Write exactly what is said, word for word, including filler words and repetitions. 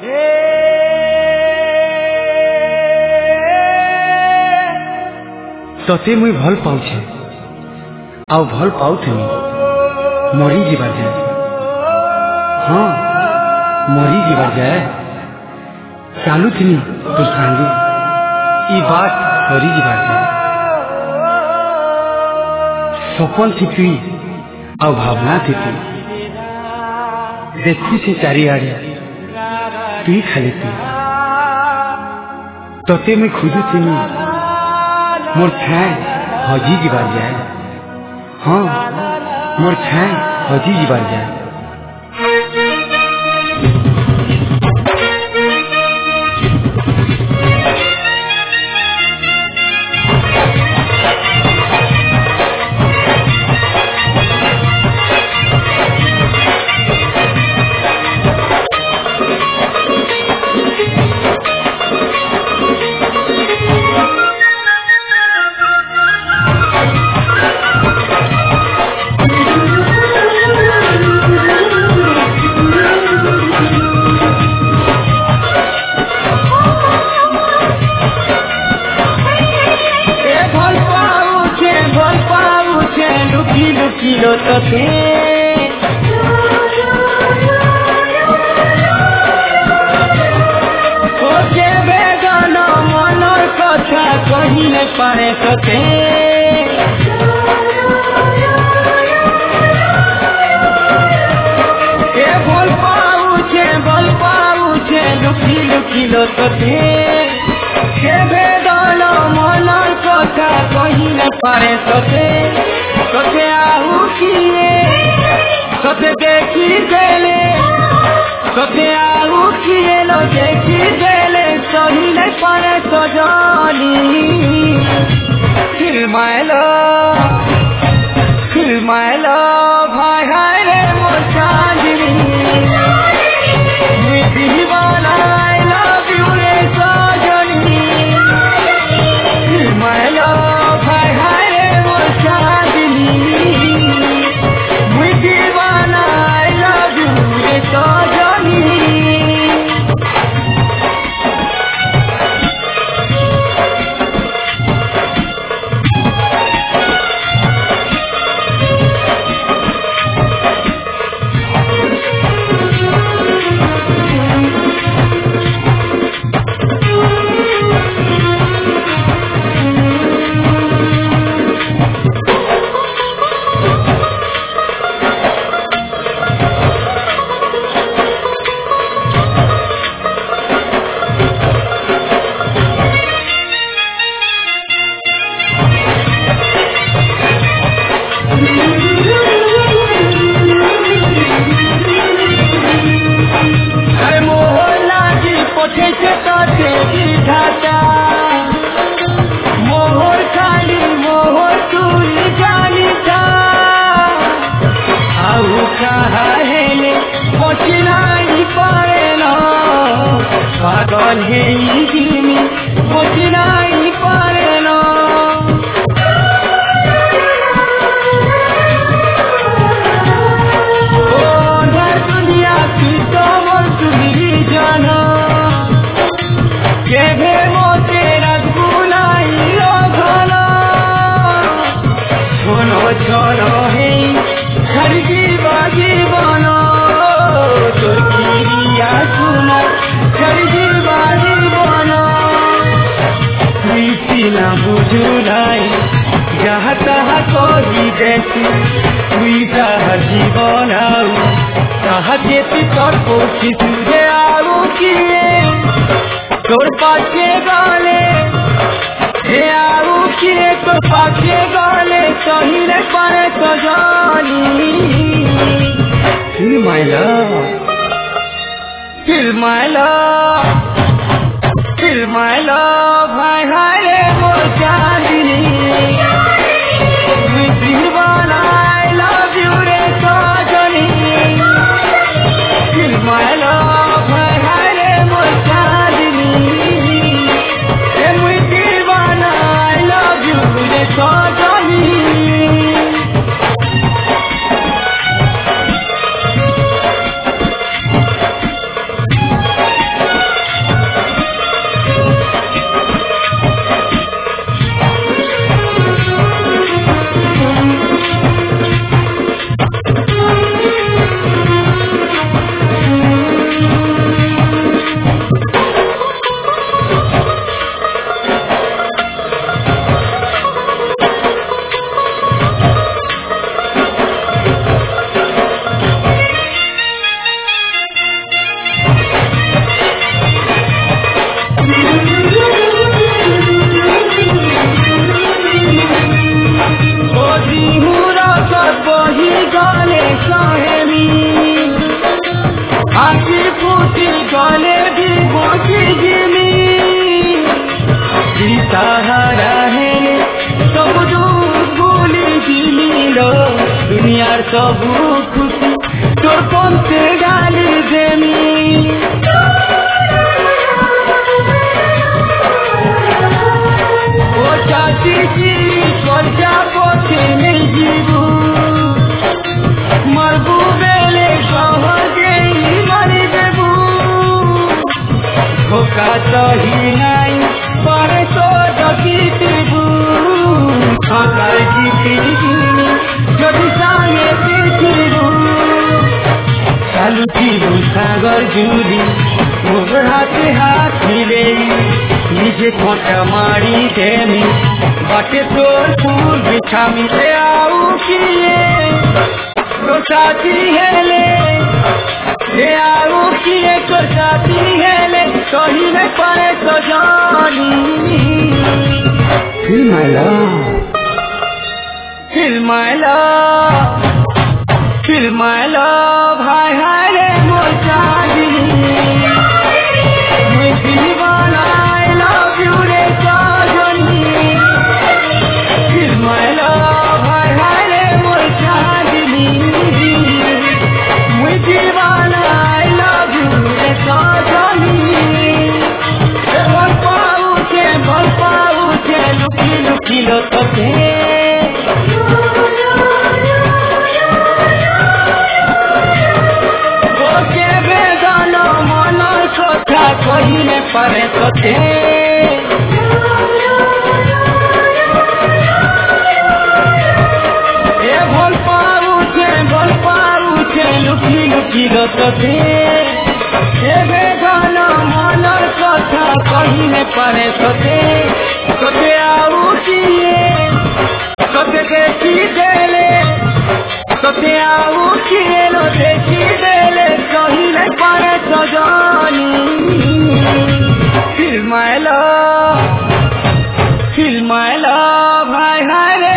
तते मुई भल पाउछे आउ भल पाउथनी मरी जीवार जाए। हाँ मरी जीवार जाए चालुथनी तो सांगे ई बात सरी जीवार जाए। सपन थी तुई आउ भावना थी तुई देखु से चारिआड़े तुई खाली तुई तते मुई खोजुथनी मोर छाए हजी जीवार जाए। हाँ मोर छाए हजी जीवार जाए। सबू खुशी तोर पंते डाली देमी ओ चाची की कर्जा पथे नहीं जीवू मरबू बेले सहजे मरी देबू धोखा सही नहीं पर तो जगीबू खातार जीती যদি সামনে পৃথিবী চালু ছিল সাগর জুড়ি মোর হাতে হাত মিলে নিজে খোঁটা মারি দেমি বাটে তোর ফুল বিছা মিলে আউ কিয়ে তো সাথী হেলে ले आऊ किए तो साथी हेले कहीं न पड़े तो जानी Feel my love Feel my love Feel my love Hi hi re mor chandni मैं दीवाना I love you re chandni Feel my love Hi hi re mor chandni मैं दीवाना I love you re chandni बोल पाऊ के बोल पाऊ के लुकी लुकी लोटते कहीं परे तो थे ए बोल पाऊ थे बोल पाऊ थे लुकी लुकी तो थे ए बेगाना मन कथा कहीं परे तो थे सोते आऊ किए सोते देखी देले सोते आऊ किए लो देखी देले कहीं परे तो जानी Feel my love, feel my love, hi hi.